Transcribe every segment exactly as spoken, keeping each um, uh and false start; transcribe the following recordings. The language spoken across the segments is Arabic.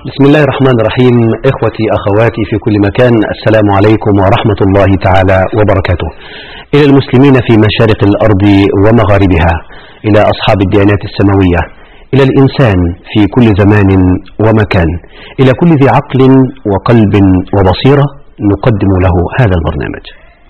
بسم الله الرحمن الرحيم. إخوتي أخواتي في كل مكان، السلام عليكم ورحمة الله تعالى وبركاته. إلى المسلمين في مشارق الأرض ومغاربها، إلى أصحاب الديانات السماوية، إلى الإنسان في كل زمان ومكان، إلى كل ذي عقل وقلب وبصيرة، نقدم له هذا البرنامج.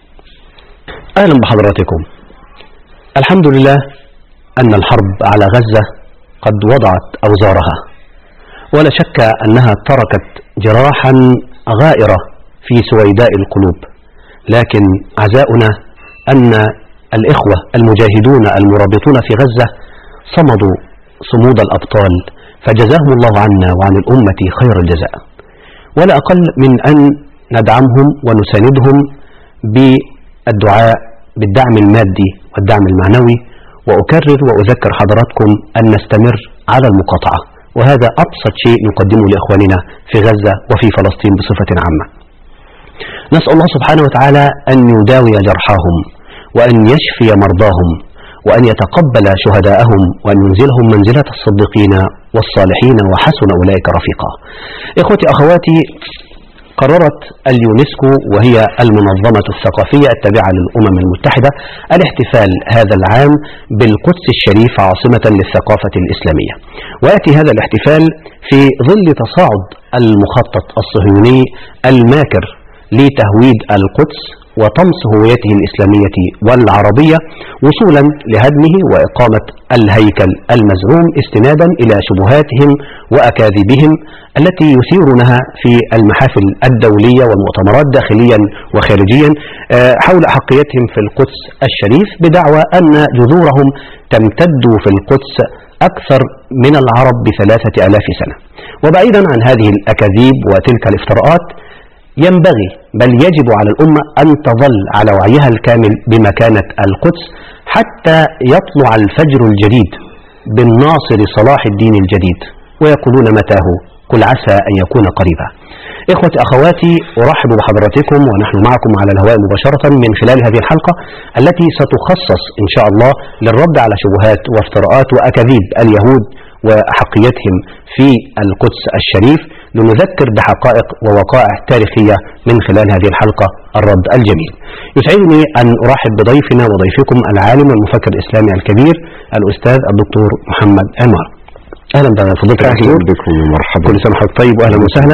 أهلا بحضراتكم. الحمد لله أن الحرب على غزة قد وضعت أوزارها، ولا شك أنها تركت جراحا غائرة في سويداء القلوب، لكن عزاؤنا أن الإخوة المجاهدون المرابطون في غزة صمدوا صمود الأبطال، فجزاهم الله عنا وعن الأمة خير الجزاء. ولا أقل من أن ندعمهم ونساندهم بالدعاء بالدعم المادي والدعم المعنوي. وأكرر وأذكر حضراتكم أن نستمر على المقاطعة، وهذا أبسط شيء نقدمه لإخواننا في غزة وفي فلسطين بصفة عامة. نسأل الله سبحانه وتعالى أن يداوي جرحاهم، وأن يشفي مرضاهم، وأن يتقبل شهداءهم، وأن ينزلهم منزلة الصديقين والصالحين، وحسن أولئك رفيقا. إخوتي أخواتي، قررت اليونسكو وهي المنظمة الثقافية التابعة للأمم المتحدة الاحتفال هذا العام بالقدس الشريف عاصمة للثقافة الإسلامية. ويأتي هذا الاحتفال في ظل تصاعد المخطط الصهيوني الماكر لتهويد القدس وطمس هويته الإسلامية والعربية، وصولا لهدمه وإقامة الهيكل المزعوم، استنادا إلى شبهاتهم وأكاذيبهم التي يثيرونها في المحافل الدولية والمؤتمرات داخليا وخارجيا حول أحقيتهم في القدس الشريف، بدعوى أن جذورهم تمتد في القدس أكثر من العرب بثلاثة آلاف سنة. وبعيدا عن هذه الأكاذيب وتلك الافتراءات، ينبغي بل يجب على الأمة أن تظل على وعيها الكامل بمكانة القدس حتى يطلع الفجر الجديد بالناصر صلاح الدين الجديد، ويقولون متاه؟ قل عسى أن يكون قريبا. إخوتي أخواتي، أرحب بحضراتكم ونحن معكم على الهواء مباشرة من خلال هذه الحلقة التي ستخصص إن شاء الله للرد على شبهات وافتراءات وأكاذيب اليهود وأحقيتهم في القدس الشريف، لنذكر بحقائق ووقائع تاريخية من خلال هذه الحلقة الرد الجميل. يسعدني أن أرحب بضيفنا وضيفكم العالم والمفكر الإسلامي الكبير الأستاذ الدكتور محمد عمار. أهلا بفضلك يا دكتور. بكم ومرحبا. كل سنة وحضرتك طيب وأهلا وسهلا.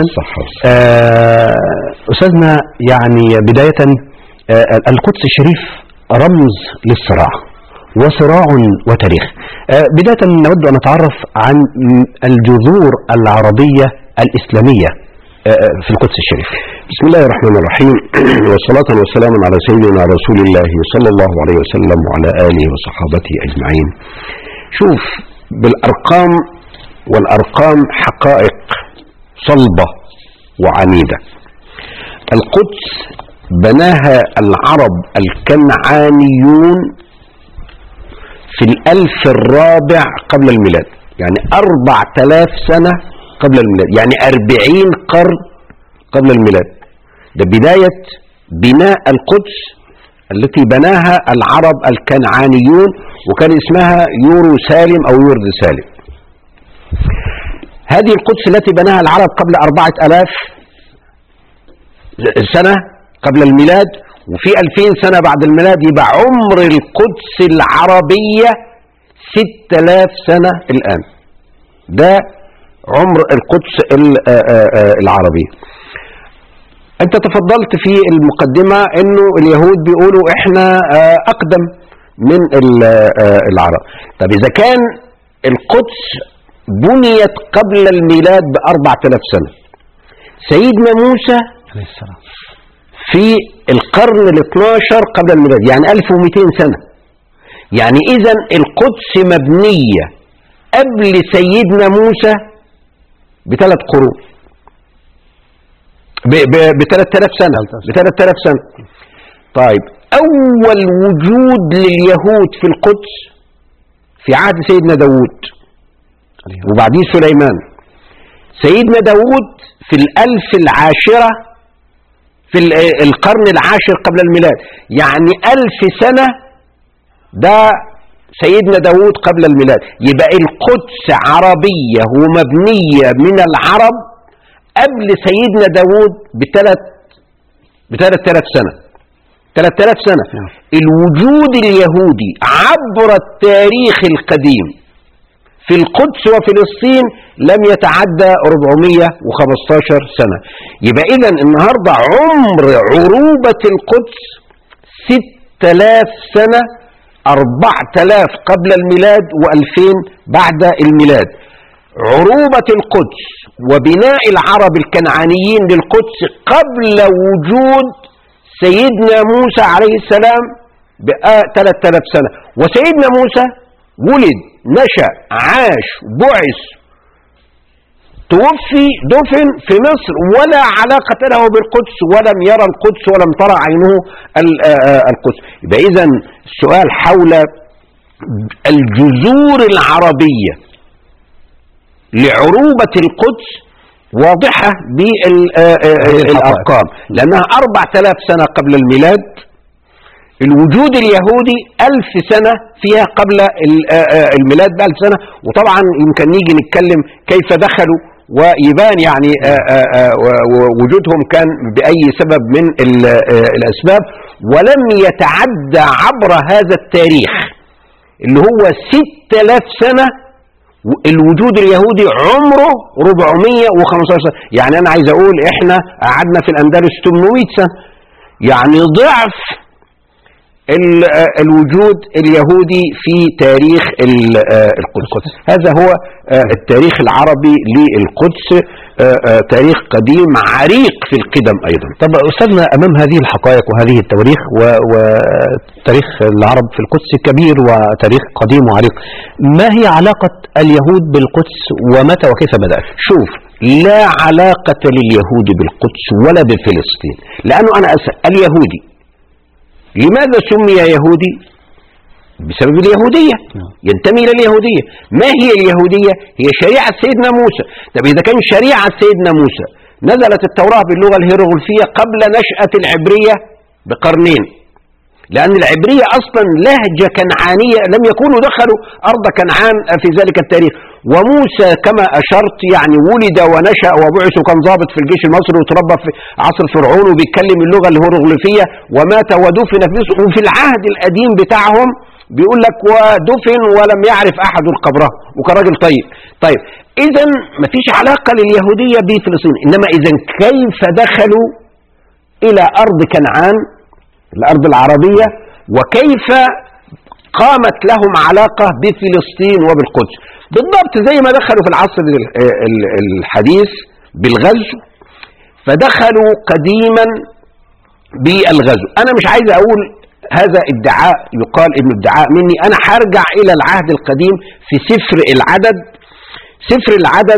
آه أستاذنا، يعني بداية آه القدس الشريف رمز للصراع وصراع وتاريخ. آه بداية نود أن نتعرف عن الجذور العربية الإسلامية آه في القدس الشريف. بسم الله الرحمن الرحيم، والصلاة والسلام على سيدنا رسول الله صلى الله عليه وسلم وعلى آله وصحابته أجمعين. شوف بالأرقام، والأرقام حقائق صلبة وعنيدة. القدس بناها العرب الكنعانيون في الألف الرابع قبل الميلاد، يعني أربع تلاف سنة قبل الميلاد، يعني أربعين قرن قبل الميلاد. ده بداية بناء القدس التي بناها العرب الكنعانيون، وكان اسمها يوروسالم أو يورد سالم. هذه القدس التي بناها العرب قبل أربعة آلاف سنة قبل الميلاد، وفي ألفين سنة بعد الميلاد، يبقى عمر القدس العربية ستة آلاف سنة الآن. ده عمر القدس العربية. أنت تفضلت في المقدمة أنه اليهود بيقولوا إحنا أقدم من العرب. طب إذا كان القدس بنيت قبل الميلاد بأربعة آلاف سنة، سيدنا موسى في القرن الاثنى عشر قبل الميلاد، يعني ألف ومئتين سنة. يعني إذن القدس مبنية قبل سيدنا موسى بثلاث قرون، بثلاث آلاف سنة بثلاث آلاف سنة. طيب، أول وجود لليهود في القدس في عهد سيدنا داود، وبعديه سليمان. سيدنا داود في الألف العاشرة في القرن العاشر قبل الميلاد، يعني ألف سنة ده سيدنا داود قبل الميلاد. يبقى القدس عربية ومبنية من العرب قبل سيدنا داود بثلاث بثلاث آلاف سنة ثلاث آلاف سنة. الوجود اليهودي عبر التاريخ القديم في القدس وفلسطين لم يتعدى أربعمائة وخمسة عشر سنة. يبقى إذا النهاردة عمر عروبة القدس ستة آلاف سنة، أربعة آلاف قبل الميلاد وألفين بعد الميلاد. عروبة القدس وبناء العرب الكنعانيين للقدس قبل وجود سيدنا موسى عليه السلام بثلاث آلاف سنة. وسيدنا موسى ولد، نشأ، عاش، بعث، توفي، دفن في مصر، ولا علاقة له بالقدس، ولم يرى القدس ولم ترى عينه القدس. يبقى إذن السؤال حول الجذور العربية لعروبة القدس واضحة بالأرقام، لأنها أربعة آلاف سنة قبل الميلاد. الوجود اليهودي ألف سنة فيها قبل الميلاد بألف سنة. وطبعا يمكن نيجي نتكلم كيف دخلوا ويبان يعني وجودهم كان بأي سبب من الأسباب، ولم يتعدى عبر هذا التاريخ اللي هو ستة آلاف سنة الوجود اليهودي عمره أربعمائة وخمسة عشر سنة. يعني أنا عايز أقول إحنا قعدنا في الأندلس ثمانمائة سنة، يعني ضعف الوجود اليهودي في تاريخ القدس. هذا هو التاريخ العربي للقدس، تاريخ قديم عريق في القدم أيضا. طب أستاذنا، أمام هذه الحقائق وهذه التواريخ وتاريخ العرب في القدس كبير وتاريخ قديم وعريق، ما هي علاقة اليهود بالقدس ومتى وكيف بدأت؟ شوف، لا علاقة لليهود بالقدس ولا بفلسطين. لأنه أنا أسأل اليهودي لماذا سمي يهودي؟ بسبب اليهودية، ينتمي إلى اليهودية. ما هي اليهودية؟ هي شريعة سيدنا موسى. طب إذا كان شريعة سيدنا موسى نزلت التوراة باللغة الهيروغليفية قبل نشأة العبرية بقرنين، لأن العبرية أصلا لهجة كنعانية، لم يكونوا دخلوا أرض كنعان في ذلك التاريخ. وموسى كما أشرت يعني ولد ونشأ وبعث وكان ضابط في الجيش المصري وتربى في عصر فرعون وبيتكلم اللغة الهيروغليفية، ومات ودفن في مصر. وفي العهد القديم بتاعهم بيقول لك ودفن ولم يعرف أحد قبره، وكان راجل طيب. طيب إذا مفيش علاقة لليهودية بفلسطين. إنما إذا كيف دخلوا إلى أرض كنعان الأرض العربية، وكيف قامت لهم علاقة بفلسطين وبالقدس؟ بالضبط زي ما دخلوا في العصر الحديث بالغزو، فدخلوا قديما بالغزو. أنا مش عايز أقول هذا ادعاء يقال إنه ادعاء مني، أنا هرجع إلى العهد القديم في سفر العدد. سفر العدد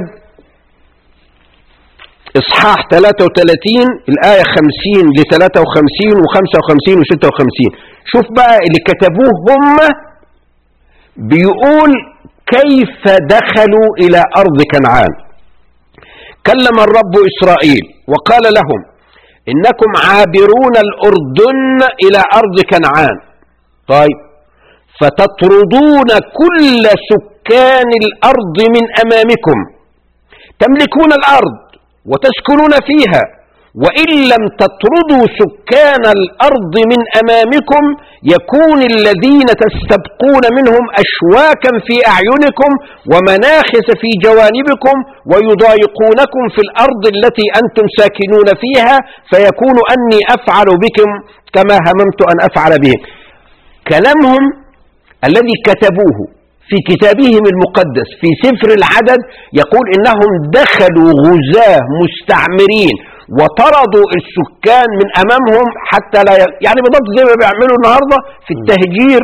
إصحاح ثلاثة وثلاثين الآية خمسين ل ثلاثة وخمسين وخمسة وخمسين وستة وخمسين. شوف بقى اللي كتبوه هم، بيقول كيف دخلوا إلى أرض كنعان. كلم الرب إسرائيل وقال لهم: إنكم عابرون الأردن إلى أرض كنعان، طيب، فتطردون كل سكان الأرض من أمامكم، تملكون الأرض وتسكنون فيها، وإن لم تطردوا سكان الأرض من أمامكم يكون الذين تستبقون منهم أشواكا في أعينكم ومناخس في جوانبكم ويضايقونكم في الأرض التي أنتم ساكنون فيها، فيكون أني أفعل بكم كما هممت أن أفعل بهم. كلامهم الذي كتبوه في كتابهم المقدس في سفر العدد يقول إنهم دخلوا غزاة مستعمرين وطردوا السكان من أمامهم حتى لا ي... يعني بالضبط زي ما بيعملوا النهاردة في التهجير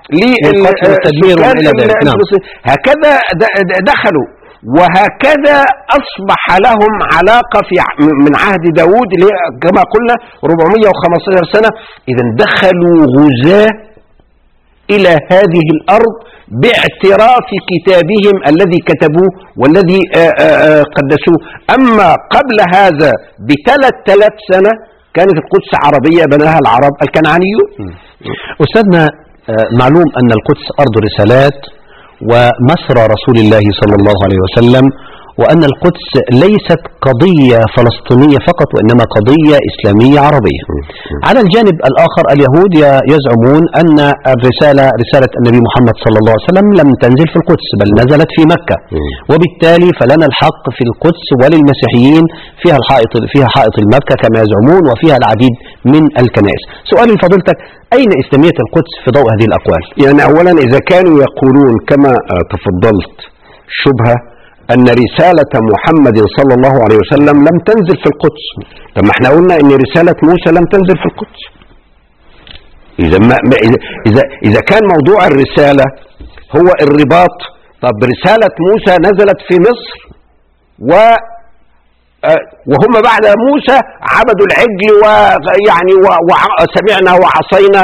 للسكان. هكذا دخلوا، وهكذا أصبح لهم علاقة في من عهد داود اللي كما قلنا أربعمائة وخمسة عشر سنة. إذا دخلوا غزاة إلى هذه الأرض باعتراف كتابهم الذي كتبوه والذي قدسوه. أما قبل هذا بثلاث آلاف سنة كانت القدس عربية بناها العرب الكنعانيون. أستاذنا، معلوم أن القدس أرض رسالات ومسرى رسول الله صلى الله عليه وسلم، وأن القدس ليست قضية فلسطينية فقط وإنما قضية إسلامية عربية. على الجانب الآخر اليهود يزعمون أن الرسالة رسالة النبي محمد صلى الله عليه وسلم لم تنزل في القدس بل نزلت في مكة، وبالتالي فلنا الحق في القدس وللمسيحيين فيها الحائط فيها حائط المكة كما يزعمون وفيها العديد من الكنائس. سؤالي لفضيلتك، أين إسلامية القدس في ضوء هذه الأقوال؟ يعني أولا إذا كانوا يقولون كما تفضلت شبهة أن رسالة محمد صلى الله عليه وسلم لم تنزل في القدس، طب ما احنا قلنا أن رسالة موسى لم تنزل في القدس. إذا ما إذا إذا كان موضوع الرسالة هو الرباط، طب رسالة موسى نزلت في مصر و وهم بعد موسى عبدوا العجل ويعني وسمعنا وعصينا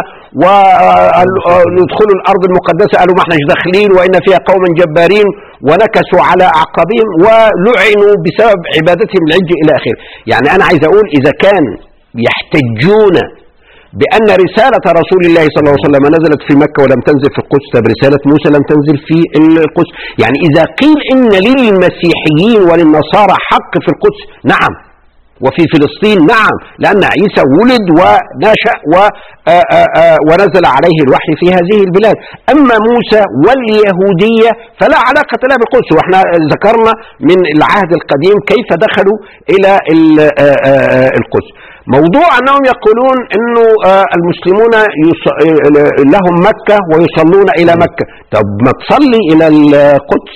ويدخلوا الأرض المقدسة قالوا ما احناش داخلين وإن فيها قوما جبارين ونكسوا على أعقابهم ولعنوا بسبب عبادتهم العجل إلى آخره. يعني أنا عايز أقول إذا كان يحتجون بأن رسالة رسول الله صلى الله عليه وسلم نزلت في مكة ولم تنزل في القدس، طب رسالة موسى لم تنزل في القدس. يعني إذا قيل إن للمسيحيين وللنصارى حق في القدس، نعم، وفي فلسطين نعم، لأن عيسى ولد ونشأ ونزل عليه الوحي في هذه البلاد. أما موسى واليهودية فلا علاقة لها بالقدس، وإحنا ذكرنا من العهد القديم كيف دخلوا إلى القدس. موضوع أنهم يقولون أنه المسلمون لهم مكة ويصلون إلى مكة، طب ما تصلي إلى القدس.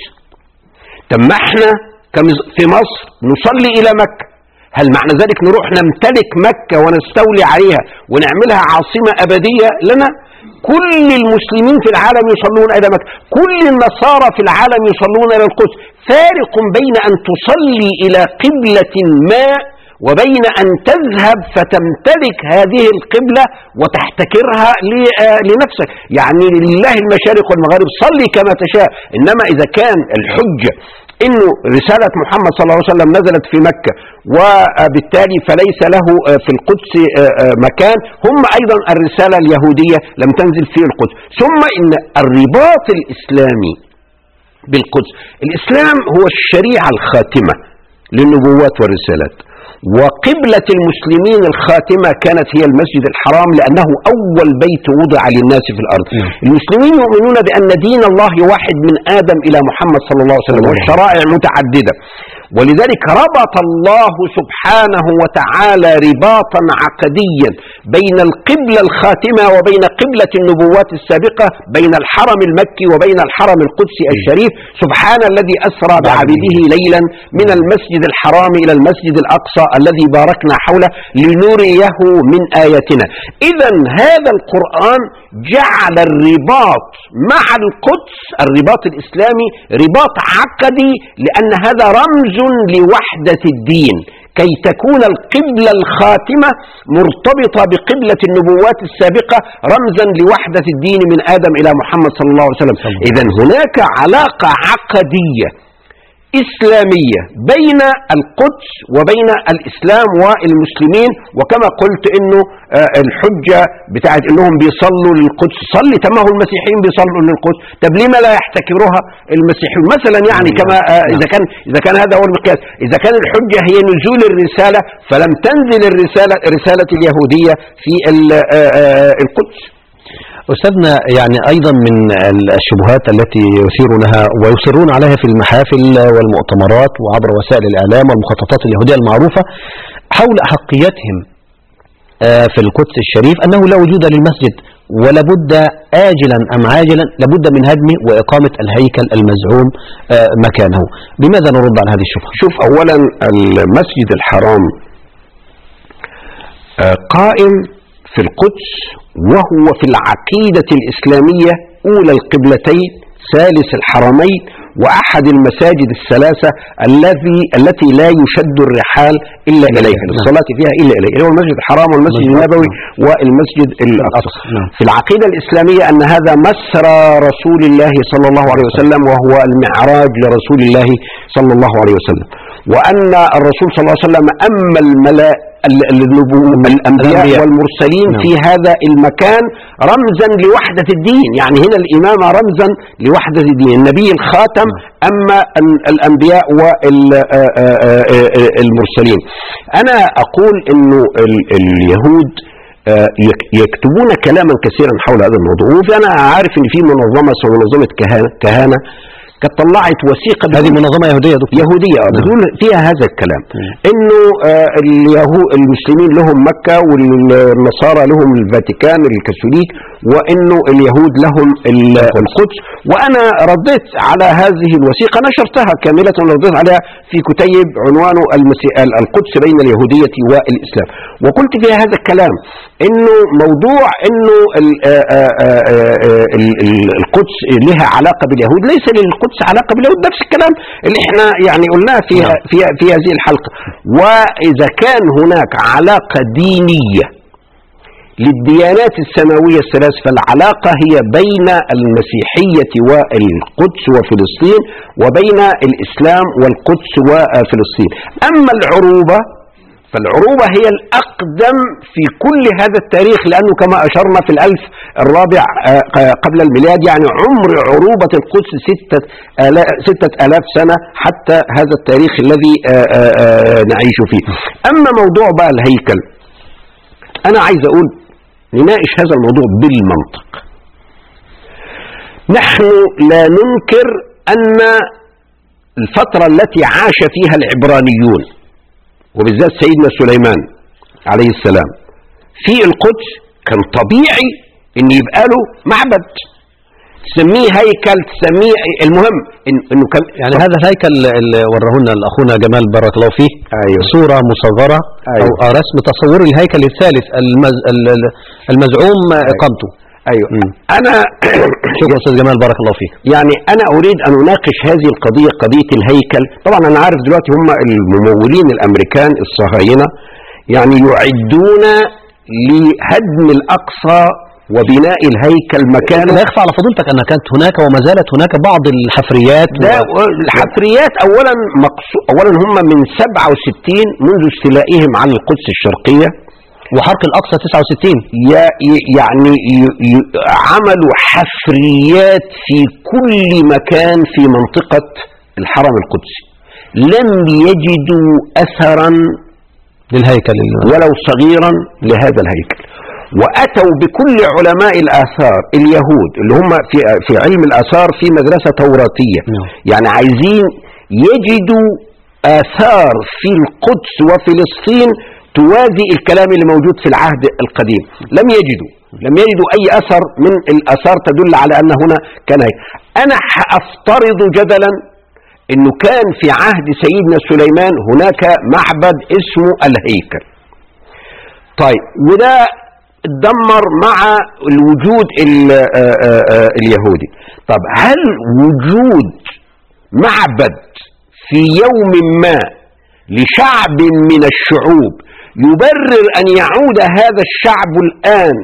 طب ما احنا في مصر نصلي إلى مكة، هل معنى ذلك نروح نمتلك مكة ونستولي عليها ونعملها عاصمة أبدية لنا؟ كل المسلمين في العالم يصلون إلى مكة، كل النصارى في العالم يصلون إلى القدس. فارق بين أن تصلي إلى قبلة ما وبين أن تذهب فتمتلك هذه القبلة وتحتكرها لنفسك. يعني لله المشارق والمغارب، صلي كما تشاء. إنما إذا كان الحجة إنه رسالة محمد صلى الله عليه وسلم نزلت في مكة وبالتالي فليس له في القدس مكان، هم أيضا الرسالة اليهودية لم تنزل في القدس. ثم إن الرباط الإسلامي بالقدس، الإسلام هو الشريعة الخاتمة للنبوات والرسالات، وقبلة المسلمين الخاتمة كانت هي المسجد الحرام لأنه أول بيت وضع للناس في الأرض. المسلمين يؤمنون بأن دين الله واحد من آدم إلى محمد صلى الله عليه وسلم، والشرائع متعددة، ولذلك ربط الله سبحانه وتعالى رباطا عقديا بين القبلة الخاتمة وبين قبلة النبوات السابقة، بين الحرم المكي وبين الحرم القدسي الشريف. سبحان الذي أسرى بعبده ليلا من المسجد الحرام إلى المسجد الأقصى الذي باركنا حوله لنريه من آياتنا. إذا هذا القرآن جعل الرباط مع القدس، الرباط الإسلامي، رباط عقدي، لأن هذا رمز لوحدة الدين، كي تكون القبلة الخاتمة مرتبطة بقبلة النبوات السابقة رمزا لوحدة الدين من آدم إلى محمد صلى الله عليه وسلم. إذا هناك علاقة عقدية إسلامية بين القدس وبين الإسلام والمسلمين. وكما قلت إنه الحجة بتاعت إنهم بيصلوا للقدس، صلي تمام المسيحيين بيصلوا للقدس، طب لما لا يحتكرها المسيحيون مثلا؟ يعني كما إذا كان إذا كان هذا هو المقياس، إذا كان الحجة هي نزول الرسالة فلم تنزل الرسالة رسالة اليهودية في القدس. أستاذنا، يعني أيضا من الشبهات التي يثيرونها ويصرون عليها في المحافل والمؤتمرات وعبر وسائل الإعلام والمخططات اليهودية المعروفة حول أحقيتهم في القدس الشريف أنه لا وجود للمسجد، ولابد آجلا أم عاجلا لابد من هدمه وإقامة الهيكل المزعوم مكانه. بماذا نرد على هذه الشبهة؟ شوف، أولا المسجد الحرام قائم في القدس، وهو في العقيدة الإسلامية أولى القبلتين، ثالث الحرمين، وأحد المساجد الثلاثة الذي التي لا يشد الرحال إلا إليها للصلاة فيها إلا إليه، هو المسجد الحرام والمسجد النبوي والمسجد الأقصى. في العقيدة الإسلامية أن هذا مسرى رسول الله صلى الله عليه وسلم، وهو المعراج لرسول الله صلى الله عليه وسلم. وأن الرسول صلى الله عليه وسلم أما الملائكة الأنبياء والمرسلين في هذا المكان رمزا لوحدة الدين. يعني هنا الإمام رمزا لوحدة الدين، النبي الخاتم أما الأنبياء والمرسلين. أنا أقول أنه اليهود يكتبون كلاما كثيرا حول هذا الموضوع، وأنا عارف أن في منظمة اسمها منظمة كهانة قد طلعت وثيقة، هذه منظمة يهودية دكتور. يهودية بتقول فيها هذا الكلام، انه آه اليهود المسلمين لهم مكة والنصارى لهم الفاتيكان الكاثوليك، وانه اليهود لهم القدس. وانا رديت على هذه الوثيقة، نشرتها كاملة ورديت عليها في كتيب عنوانه القدس بين اليهودية والإسلام، وقلت فيها هذا الكلام، انه موضوع انه القدس لها علاقة باليهود، ليس للقدس علاقة باليهود، نفس الكلام اللي احنا يعني قلناه في في في هذه الحلقة. واذا كان هناك علاقة دينية للديانات السماوية الثلاث، فالعلاقة هي بين المسيحية والقدس وفلسطين، وبين الإسلام والقدس وفلسطين. أما العروبة فالعروبة هي الأقدم في كل هذا التاريخ، لأنه كما أشرنا في الألف الرابع قبل الميلاد، يعني عمر عروبة القدس ستة آلاف, ستة آلاف سنة حتى هذا التاريخ الذي نعيش فيه. أما موضوع بقى الهيكل، أنا عايز أقول نناقش هذا الموضوع بالمنطق. نحن لا ننكر أن الفترة التي عاش فيها العبرانيون وبالذات سيدنا سليمان عليه السلام في القدس كان طبيعي ان يبقى له معبد، تسميه هيكل، تسميه المهم إن انه كان يعني هذا الهيكل اللي ورهولنا الاخونا جمال بارك الله فيه. أيوه. صورة مصغرة. أيوه. او رسم تصور الهيكل الثالث المز... المزعوم اقامته. ايوه. م. انا شكرا استاذ جمال بارك الله فيك. يعني انا اريد ان اناقش هذه القضيه، قضيه الهيكل. طبعا انا عارف دلوقتي هم الممولين الامريكان الصهاينه يعني يعدون لهدم الاقصى وبناء الهيكل مكانه. لا يخفى على فضيلتك ان كانت هناك وما زالت هناك بعض الحفريات. لا و... الحفريات اولا مقصو... اولا هم من سبعة وستين منذ استيلائهم على القدس الشرقيه، وحرق الأقصى تسعة وستين، يعني عملوا حفريات في كل مكان في منطقة الحرم القدسي، لم يجدوا أثرا للهيكل ولو صغيرا لهذا الهيكل. وأتوا بكل علماء الآثار اليهود اللي هم في في علم الآثار في مدرسة توراتية، يعني عايزين يجدوا آثار في القدس وفلسطين توازي الكلام اللي موجود في العهد القديم. لم يجدوا لم يجدوا أي أثر من الآثار تدل على أن هنا كان هيك. أنا أفترض جدلا أنه كان في عهد سيدنا سليمان هناك معبد اسمه الهيكل. طيب وده اتدمر مع الوجود اليهودي. طب هل وجود معبد في يوم ما لشعب من الشعوب يبرر أن يعود هذا الشعب الآن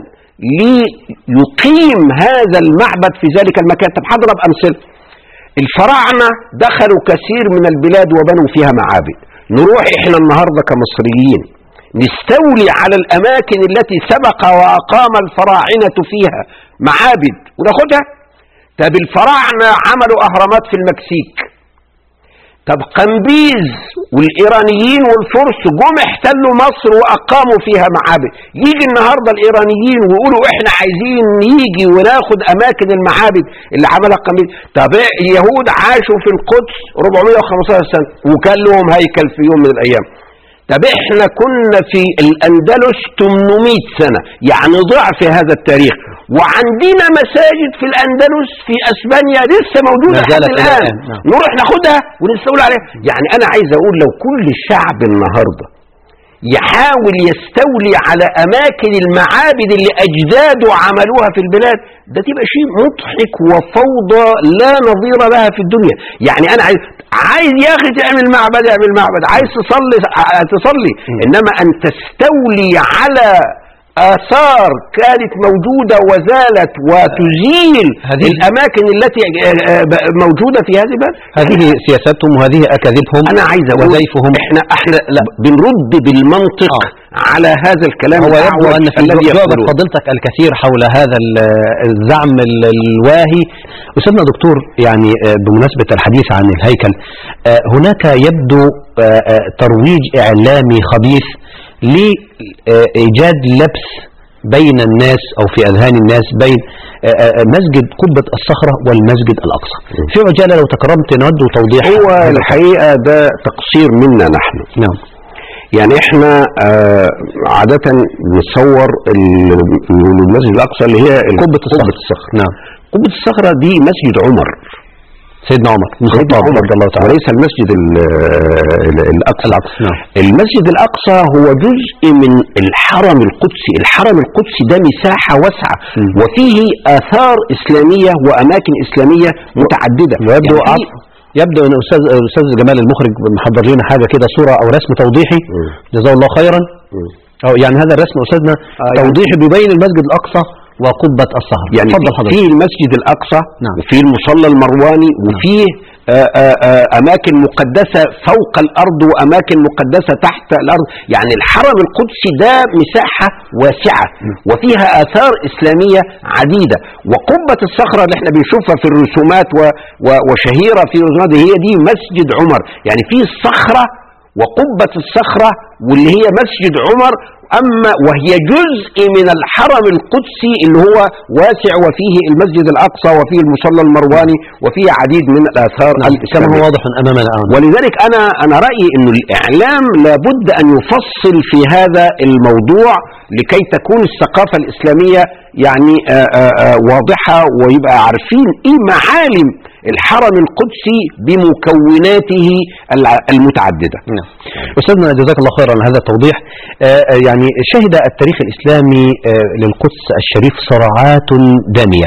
ليقيم هذا المعبد في ذلك المكان؟ طب هضرب أمثلة. الفراعنة دخلوا كثير من البلاد وبنوا فيها معابد. نروح إحنا النهاردة كمصريين نستولي على الأماكن التي سبق وأقام الفراعنة فيها معابد وناخدها؟ طب الفراعنة عملوا أهرامات في المكسيك، طب قمبيز والإيرانيين والفرس جم احتلوا مصر وأقاموا فيها معابد. يجي النهاردة الإيرانيين ويقولوا إحنا عايزين نيجي وناخد أماكن المعابد اللي عملها قمبيز. طب اليهود عاشوا في القدس أربعمائة وخمسة عشر سنة وكان لهم هيكل في يوم من الأيام. طب احنا كنا في الأندلس ثمانمائة سنة، يعني ضعف هذا التاريخ، وعندنا مساجد في الأندلس في أسبانيا لسه موجودة حتى الآن، نروح ناخدها ونستولي عليها. يعني أنا عايز أقول لو كل شعب النهاردة يحاول يستولي على أماكن المعابد اللي أجداده عملوها في البلاد، ده تبقى شيء مضحك وفوضى لا نظير لها في الدنيا. يعني أنا عايز عايز يا أخي تعمل معبد اعمل معبد، عايز تصلي تصلي، إنما أن تستولي على آثار كانت موجودة وزالت وتزيل هذه الأماكن التي موجودة في هذه البلد. هذه سياستهم وهذه أكاذيبهم. أنا عايز وزيفهم. احنا احنا بنرد بالمنطق آه. على هذا الكلام. هو يبدو أن في جواب فضيلتك الكثير حول هذا الزعم الواهي. أستاذنا دكتور، يعني بمناسبة الحديث عن الهيكل، هناك يبدو ترويج إعلامي خبيث لإيجاد لبس بين الناس أو في أذهان الناس بين مسجد قبة الصخرة والمسجد الأقصى. في عجالة لو تكرمت نود توضيح. هو الحقيقة ده تقصير منا نحن. نعم. يعني احنا عادة نصور المسجد الأقصى اللي هي قبة الصخرة. نعم. قبة الصخرة دي مسجد عمر، سيدنا عمر بن الخطاب رضي الله تعالى، وليس المسجد الأقصى. الأقصى. نعم. المسجد الأقصى هو جزء من الحرم القدسي. الحرم القدسي ده مساحة واسعة م. وفيه آثار إسلامية وأماكن إسلامية متعددة. ويبدو يعني يبدو ان استاذ الاستاذ جمال المخرج محضر لنا حاجه كده، صوره او رسم توضيحي جزاه الله خيرا. أو يعني هذا الرسم استاذنا آه توضيحي بيبين المسجد الاقصى وقبة الصخرة. يعني في المسجد الأقصى نعم. وفي المصلى المرواني وفيه آآ آآ أماكن مقدسة فوق الأرض وأماكن مقدسة تحت الأرض. يعني الحرم القدسي ده مساحة واسعة وفيها آثار إسلامية عديدة. وقبة الصخرة اللي احنا بنشوفها في الرسومات وشهيرة في الرسومات هي دي مسجد عمر. يعني في الصخرة وقبة الصخرة واللي هي مسجد عمر، أما وهي جزء من الحرم القدسي اللي هو واسع وفيه المسجد الأقصى وفيه المصلى المرواني وفيه عديد من الآثار كما هو واضح أمامنا الآن. ولذلك أنا أنا رأيي إنه الإعلام لابد أن يفصل في هذا الموضوع لكي تكون الثقافة الإسلامية يعني آآ آآ واضحة ويبقى عارفين إيه معالم الحرم القدسي بمكوناته المتعددة. نعم. أستاذنا جزاك الله خيرا على هذا التوضيح. يعني شهد التاريخ الإسلامي للقدس الشريف صراعات دامية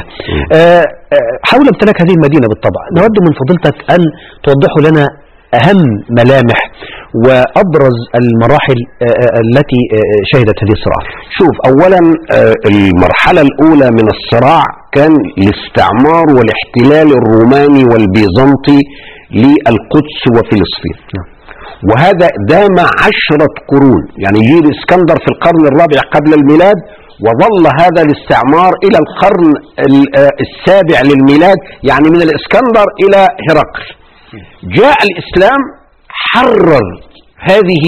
حول امتلاك هذه المدينة بالطبع. نود من فضيلتك أن توضحوا لنا أهم ملامح وأبرز المراحل التي شهدت هذه الصراعات. شوف، أولا المرحلة الأولى من الصراع كان الاستعمار والاحتلال الروماني والبيزنطي للقدس وفلسطين. وهذا دام عشرة قرون. يعني يجي الإسكندر في القرن الرابع قبل الميلاد وظل هذا الاستعمار إلى القرن السابع للميلاد، يعني من الإسكندر إلى هرقل. جاء الإسلام حرر هذه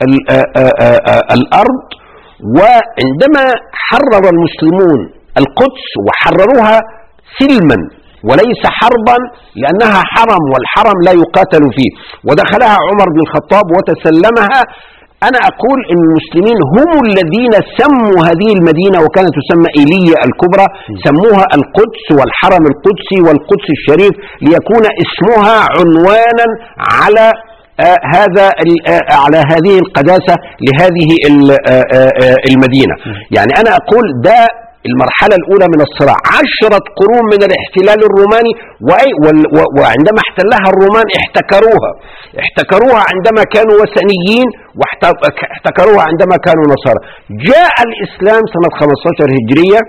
الأرض، وعندما حرر المسلمون القدس وحرروها سلما وليس حربا لأنها حرم والحرم لا يقاتل فيه، ودخلها عمر بن الخطاب وتسلمها. أنا أقول إن المسلمين هم الذين سموا هذه المدينة، وكانت تسمى إيليا الكبرى، سموها القدس والحرم القدسي والقدس الشريف ليكون اسمها عنوانا على آه هذا آه على هذه القداسة لهذه آه المدينة. يعني أنا أقول ده المرحلة الأولى من الصراع، عشرة قرون من الاحتلال الروماني، وعندما احتلها الرومان احتكروها احتكروها عندما كانوا وثنيين، واحتكروها عندما كانوا نصارى. جاء الإسلام سنة خمسة عشر هجرية،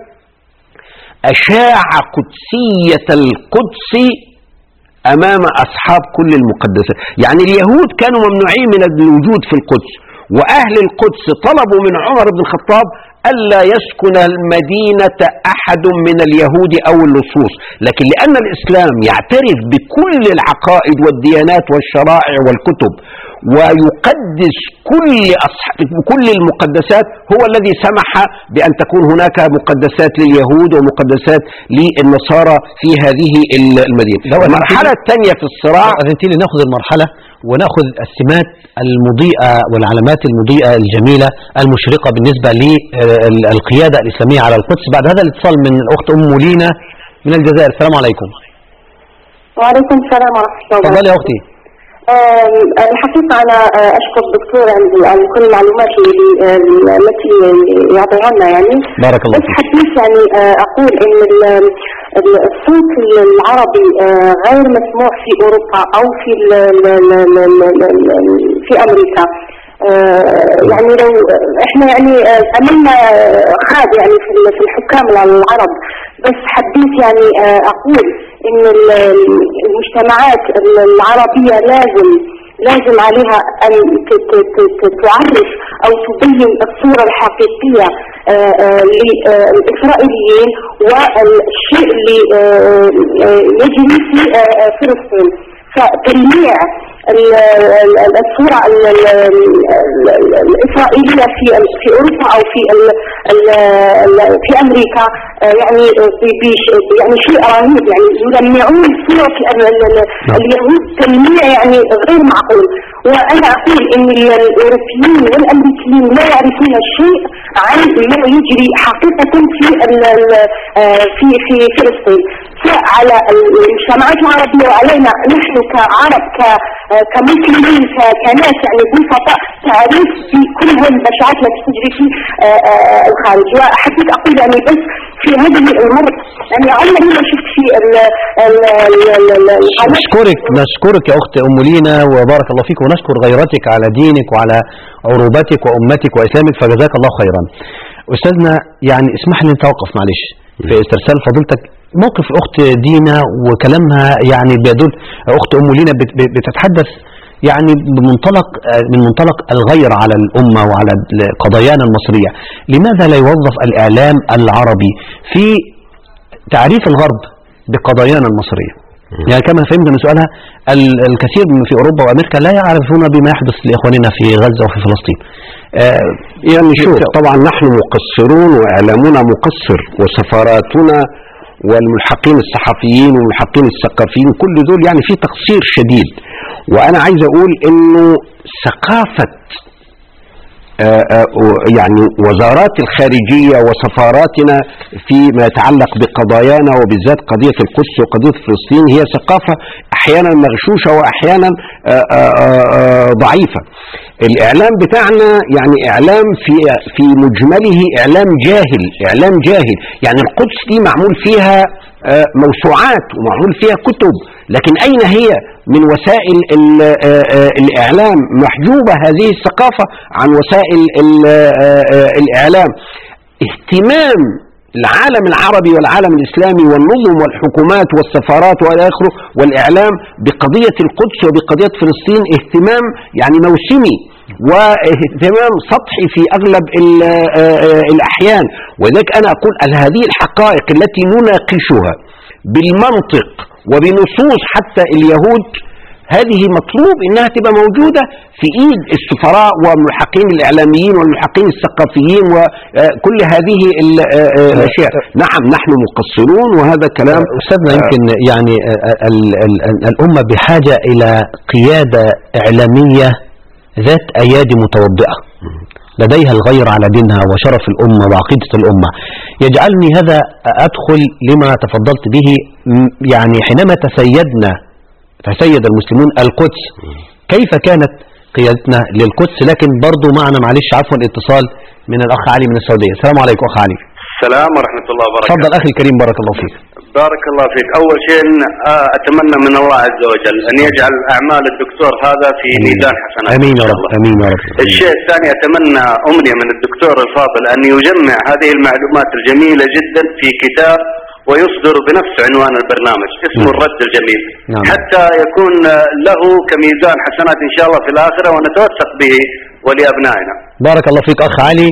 أشاع قدسية القدس أمام أصحاب كل المقدسات. يعني اليهود كانوا ممنوعين من الوجود في القدس، وأهل القدس طلبوا من عمر بن الخطاب ألا يسكن المدينة أحد من اليهود أو اللصوص، لكن لأن الإسلام يعترف بكل العقائد والديانات والشرائع والكتب ويقدس كل أصحاب كل المقدسات، هو الذي سمح بأن تكون هناك مقدسات لليهود ومقدسات للنصارى في هذه المدينة. المرحلة الثانية في الصراع، أذنتي نأخذ المرحلة ونأخذ السمات المضيئة والعلامات المضيئة الجميلة المشرقة بالنسبة للقيادة الإسلامية على القدس. بعد هذا الاتصال من الأخت أم لينا من الجزائر. السلام عليكم. وعليكم السلام ورحمة الله وبركاته. تفضلي يا أختي. الحقيقة أنا أشكر الدكتور على كل المعلومات التي يعطيها لنا. يعني بارك الله فيك. بس حبيت يعني أقول إن الصوت العربي غير مسموع في أوروبا أو في في أمريكا. يعني لو احنا يعني املنا خاد يعني في الحكام العرب، بس حبيت يعني اقول ان المجتمعات العربية لازم لازم عليها ان تعرف او تبين الصورة الحقيقية للإسرائيليين والشيء اللي يجري في فلسطين. فتلميع الصورة الإسرائيلية في في أوروبا أو في في أمريكا يعني يعني شيء رهيب، يعني يلمعون صورة اليهود تلميع يعني غير معقول. وأنا أقول إن الأوروبيين والأمريكيين لا يعرفون شيء عن ما يجري حقيقة في في في فلسطين. فعلى المجتمعات العربية وعلينا نحن كعرب كمسلمين كناس يعني بسطاء تعريف بكل هذه البشاعات التي تجري في الخارج. وحبيت أقول يعني بس في هذه المرة يعني عمري ما شفت في نشكرك نشكرك يا أخت أم لينا وبارك الله فيك، ونشكر غيرتك على دينك وعلى عروبتك وأمتك وإسلامك، فجزاك الله خيرا. أستاذنا يعني اسمح لي نتوقف معلش في استرسال فضيلتك. موقف أخت دينا وكلامها يعني بيدل، أخت أم لينا بتتحدث يعني بمنطلق من منطلق الغير على الأمة وعلى قضايانا المصرية. لماذا لا يوظف الإعلام العربي في تعريف الغرب بقضايانا المصرية؟ يعني كما فهمت من سؤالها الكثير في أوروبا وأمريكا لا يعرفون بما يحدث لإخواننا في غزة وفي فلسطين. آه يعني شوف، طبعا نحن مقصرون وإعلامنا مقصر، وسفاراتنا والملحقين الصحفيين والملحقين الثقافيين كل دول يعني في تقصير شديد. وأنا عايز أقول إنه ثقافة آآ آآ يعني وزارات الخارجية وسفاراتنا فيما يتعلق بقضايانا وبالذات قضية القدس وقضية فلسطين هي ثقافة أحيانا مغشوشة وأحيانا آآ ضعيفة. الإعلام بتاعنا يعني إعلام في في مجمله إعلام جاهل، إعلام جاهل. يعني القدس دي معمول فيها موسوعات ومعمول فيها كتب، لكن أين هي من وسائل الإعلام؟ محجوبة هذه الثقافة عن وسائل الإعلام. اهتمام العالم العربي والعالم الإسلامي والنظم والحكومات والسفارات والى اخره والإعلام بقضية القدس وبقضية فلسطين اهتمام يعني موسمي واهتمام سطحي في أغلب الأحيان. وذلك أنا أقول أن هذه الحقائق التي نناقشها بالمنطق وبنصوص حتى اليهود هذه مطلوب انها تبقى موجودة في ايد السفراء والملحقين الاعلاميين والملحقين الثقافيين وكل هذه الاشياء. نعم نحن مقصرون وهذا كلام أستاذنا. يمكن يعني الأمة بحاجة إلى قيادة إعلامية ذات أيادي متوضئة لديها الغير على دينها وشرف الأمة وعقيدة الأمة. يجعلني هذا أدخل لما تفضلت به، يعني حينما تسيدنا تسيد المسلمون القدس كيف كانت قيادتنا للقدس؟ لكن برضو معنا معلش عفوا اتصال من الأخ علي من السعودية. السلام عليكم أخ علي. السلام ورحمة الله وبركاته. تفضل أخي الكريم بارك الله فيك. بارك الله فيك. أول شيء أتمنى من الله عز وجل أن يجعل أعمال الدكتور هذا في ميزان حسناته. أمين يا رب. أمين يا رب. الشيء الثاني أتمنى أمنية من الدكتور الفاضل أن يجمع هذه المعلومات الجميلة جدا في كتاب ويصدر بنفس عنوان البرنامج اسمه نعم. الرد الجميل نعم. حتى يكون له كميزان حسنات إن شاء الله في الآخرة ونتوثق به ولأبنائنا. بارك الله فيك أخ علي.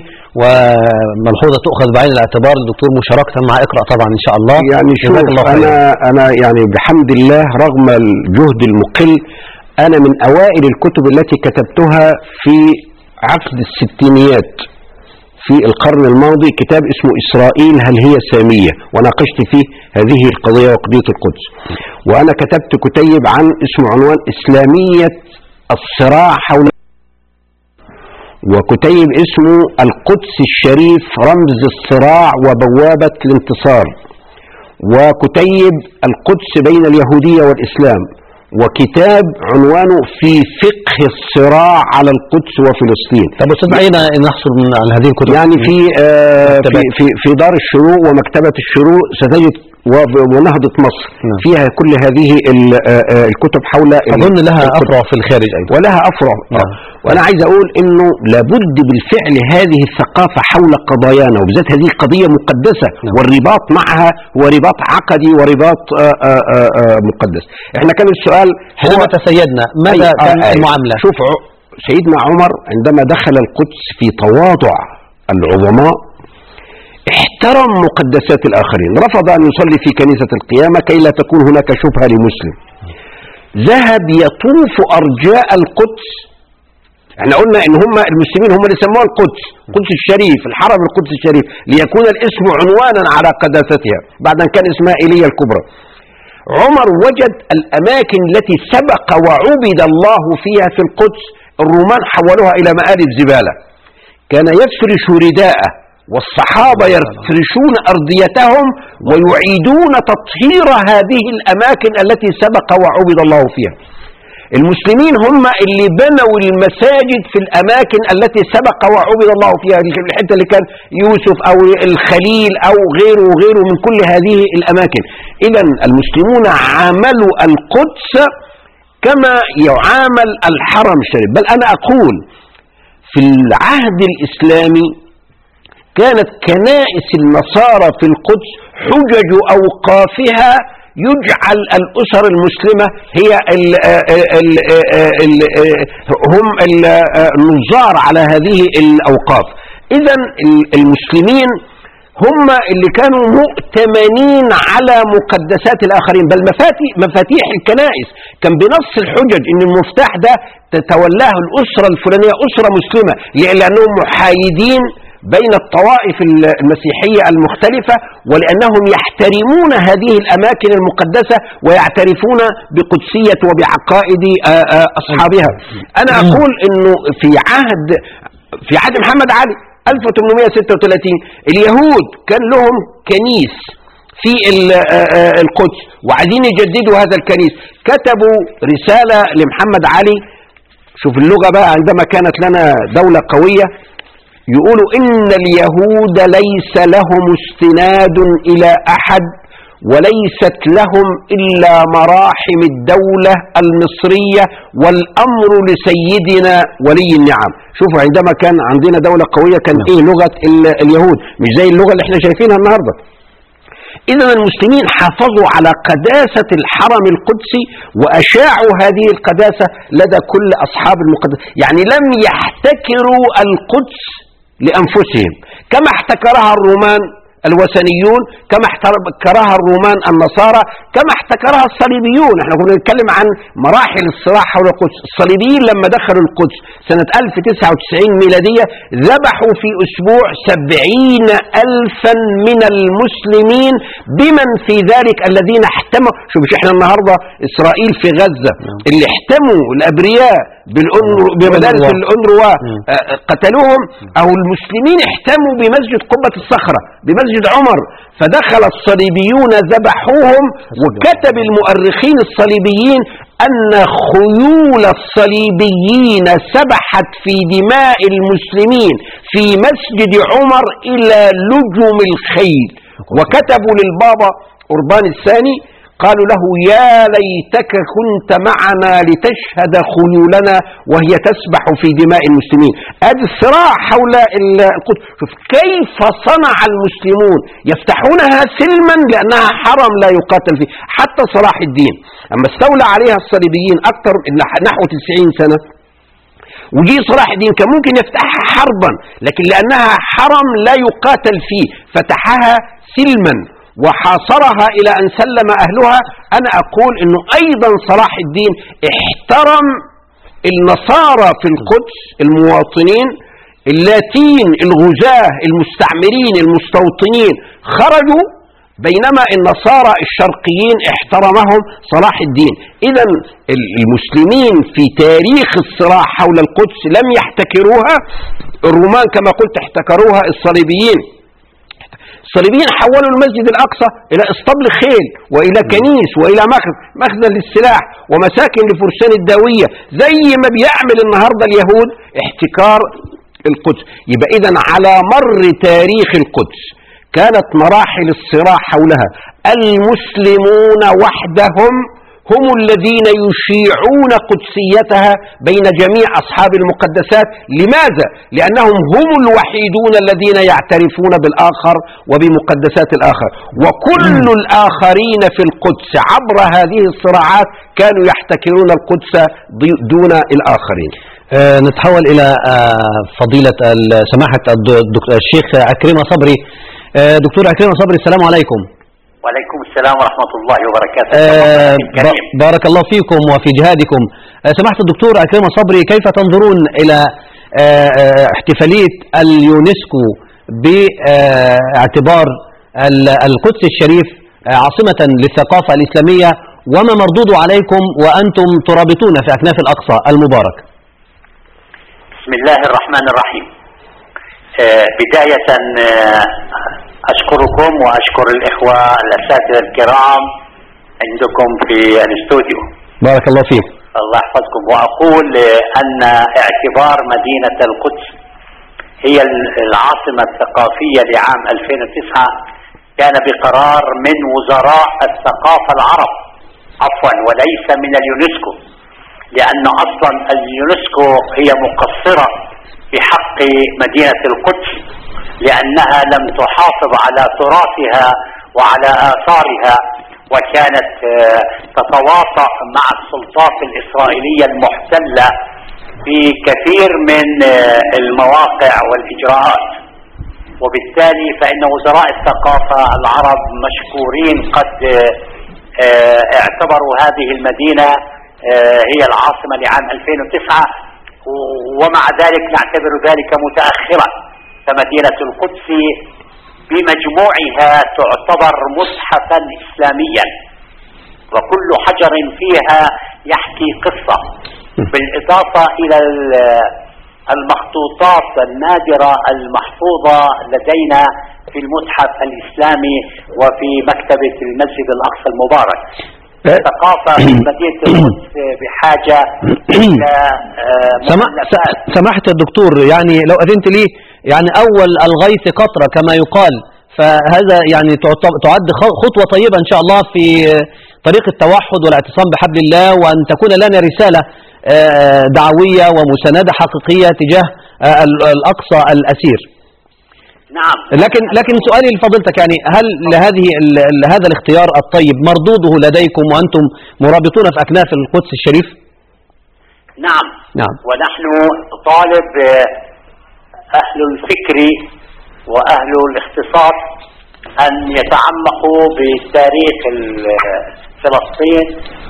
وملحوظة تؤخذ بعين الاعتبار الدكتور مشاركة مع اقرأ طبعا إن شاء الله. يعني شوف أنا أنا يعني بحمد الله رغم الجهد المقل أنا من أوائل الكتب التي كتبتها في عقد الستينيات في القرن الماضي كتاب اسمه إسرائيل هل هي سامية، وناقشت فيه هذه القضية وقضية القدس. وأنا كتبت كتيب عن اسمه عنوان إسلامية الصراع حول، وكتيب اسمه القدس الشريف رمز الصراع وبوابة الانتصار، وكتيب القدس بين اليهودية والإسلام، وكتاب عنوانه في فقه الصراع على القدس وفلسطين. طب أستاذ أين نحصل على هذه الكتب؟ يعني في آه في, في في دار الشروق ومكتبة الشروق ستجد ونهضة مصر فيها كل هذه الكتب حول أظن لها أفرع في الخارج أيضا ولها أفرع آه. وأنا عايز أقول إنه لابد بالفعل هذه الثقافة حول قضايانا وبالذات هذه القضية مقدسة والرباط معها هو رباط عقدي ورباط آآ آآ مقدس. إحنا كان السؤال حينما تسيدنا ماذا كان آه المعاملة؟ شوف سيدنا عمر عندما دخل القدس في تواضع العظماء احترم مقدسات الآخرين، رفض أن يصلي في كنيسة القيامة كي لا تكون هناك شبهة لمسلم. ذهب يطوف أرجاء القدس. احنا قلنا ان هم المسلمين هم اللي سموها القدس، القدس الشريف، الحرم القدس الشريف، ليكون الاسم عنوانا على قداستها بعد ان كان اسمها إيليا الكبرى. عمر وجد الأماكن التي سبق وعبد الله فيها في القدس الرومان حولوها إلى مآرب زبالة. كان يفرش رداءه والصحابة يفرشون أرضيتهم ويعيدون تطهير هذه الأماكن التي سبق وعبد الله فيها. المسلمين هم اللي بنوا المساجد في الأماكن التي سبق وعبد الله فيها، الحتة اللي كان يوسف أو الخليل أو غيره وغيره من كل هذه الأماكن. إذن المسلمون عاملوا القدس كما يعامل الحرم الشريف. بل أنا أقول في العهد الإسلامي كانت كنائس النصارى في القدس حجج أوقافها يجعل الأسر المسلمة هي ال ال ال هم النظار على هذه الأوقاف. إذن المسلمين هم اللي كانوا مؤتمنين على مقدسات الآخرين. بل مفاتيح, مفاتيح الكنائس كان بنص الحجج إن المفتاح ده تتولاه الأسرة الفلانية أسرة مسلمة لأنهم محايدين بين الطوائف المسيحية المختلفة ولأنهم يحترمون هذه الأماكن المقدسة ويعترفون بقدسية وبعقائد أصحابها. أنا أقول إنه في عهد في عهد محمد علي ألف وثمانمائة وستة وثلاثين اليهود كان لهم كنيس في القدس وعايزين يجددوا هذا الكنيس. كتبوا رسالة لمحمد علي، شوف اللغة بقى، عندما كانت لنا دولة قوية يقولوا إن اليهود ليس لهم استناد إلى أحد وليست لهم إلا مراحم الدولة المصرية والأمر لسيدنا ولي النعم. شوفوا عندما كان عندنا دولة قوية كان إيه لغة اليهود، مش زي اللغة اللي احنا شايفينها النهاردة. إذن المسلمين حافظوا على قداسة الحرم القدسي وأشاعوا هذه القداسة لدى كل أصحاب المقدس، يعني لم يحتكروا القدس لأنفسهم كما احتكرها الرومان الوثنيون، كما احتكرها الرومان النصارى، كما احتكرها الصليبيون. احنا كنا نتكلم عن مراحل الصراع حول القدس. الصليبيين لما دخلوا القدس سنة ألف وتسعة وتسعين ميلادية ذبحوا في أسبوع سبعين ألفا من المسلمين بمن في ذلك الذين احتموا. شوف مش احنا النهاردة إسرائيل في غزة اللي احتموا الأبرياء بمدارس الأنروا قتلوهم، أو المسلمين احتموا بمسجد قبة الصخرة بمسجد عمر فدخل الصليبيون ذبحوهم. وكتب المؤرخين الصليبيين أن خيول الصليبيين سبحت في دماء المسلمين في مسجد عمر إلى لجم الخيل. وكتبوا للبابا أوربان الثاني قالوا له يا ليتك كنت معنا لتشهد خيولنا وهي تسبح في دماء المسلمين. هذا الصراع حول القدس. شوف كيف صنع المسلمون يفتحونها سلما لأنها حرم لا يقاتل فيه. حتى صلاح الدين أما استولى عليها الصليبيين أكثر نحو تسعين سنة وجي صلاح الدين كان ممكن يفتحها حربا، لكن لأنها حرم لا يقاتل فيه فتحها سلما وحاصرها إلى أن سلم أهلها. أنا أقول أنه أيضا صلاح الدين احترم النصارى في القدس المواطنين اللاتين الغزاة المستعمرين المستوطنين خرجوا، بينما النصارى الشرقيين احترمهم صلاح الدين. إذا المسلمين في تاريخ الصراع حول القدس لم يحتكروها. الرومان كما قلت احتكروها، الصليبيين الصليبيين حولوا المسجد الأقصى إلى اسطبل خيل وإلى كنيس وإلى مخزن للسلاح ومساكن لفرسان الداوية، زي ما بيعمل النهاردة اليهود احتكار القدس. يبقى إذن على مر تاريخ القدس كانت مراحل الصراع حولها. المسلمون وحدهم هم الذين يشيعون قدسيتها بين جميع أصحاب المقدسات. لماذا؟ لأنهم هم الوحيدون الذين يعترفون بالآخر وبمقدسات الآخر، وكل الآخرين في القدس عبر هذه الصراعات كانوا يحتكرون القدس دون الآخرين. آه نتحول إلى آه فضيلة سماحة الشيخ عكرمة صبري. آه دكتور عكرمة صبري، السلام عليكم. وعليكم السلام ورحمة الله وبركاته. آه بارك الله فيكم وفي جهادكم. آه سماحة الدكتور عكرمة صبري، كيف تنظرون إلى آه آه احتفالية اليونسكو باعتبار آه القدس الشريف آه عاصمة للثقافة الإسلامية، وما مردود عليكم وأنتم ترابطون في أكناف الأقصى المبارك؟ بسم الله الرحمن الرحيم. آه بداية آه أشكركم وأشكر الإخوة الأساتذة الكرام عندكم في الاستوديو. بارك الله فيك. الله يحفظكم. وأقول أن اعتبار مدينة القدس هي العاصمة الثقافية لعام ألفين وتسعة كان بقرار من وزراء الثقافة العرب، عفوا وليس من اليونسكو، لأن أصلا اليونسكو هي مقصرة في حق مدينة القدس لأنها لم تحافظ على تراثها وعلى آثارها، وكانت تتواطأ مع السلطات الإسرائيلية المحتلة في كثير من المواقع والإجراءات. وبالتالي فإن وزراء الثقافة العرب مشكورين قد اعتبروا هذه المدينة هي العاصمة لعام ألفين وتسعة، ومع ذلك نعتبر ذلك متأخرا، فمدينة القدس بمجموعها تعتبر مصحفا إسلاميا، وكل حجر فيها يحكي قصة، بالإضافة إلى المخطوطات النادرة المحفوظة لدينا في المتحف الإسلامي وفي مكتبة المسجد الأقصى المبارك. الثقافة في مدينة القدس بحاجة إلى مؤلفات. سماحة الدكتور، يعني لو أذنت لي، يعني أول الغيث قطرة كما يقال، فهذا يعني تعد خطوة طيبة إن شاء الله في طريق التوحد والاعتصام بحبل الله، وأن تكون لنا رسالة دعوية ومساندة حقيقية تجاه الأقصى الأسير. نعم. لكن لكن سؤالي لفضيلتك، يعني هل لهذه هذا الاختيار الطيب مردوده لديكم وأنتم مرابطون في أكناف القدس الشريف؟ نعم. نعم. ونحن طالب أهل الفكر وأهل الاختصاص أن يتعمقوا بتاريخ فلسطين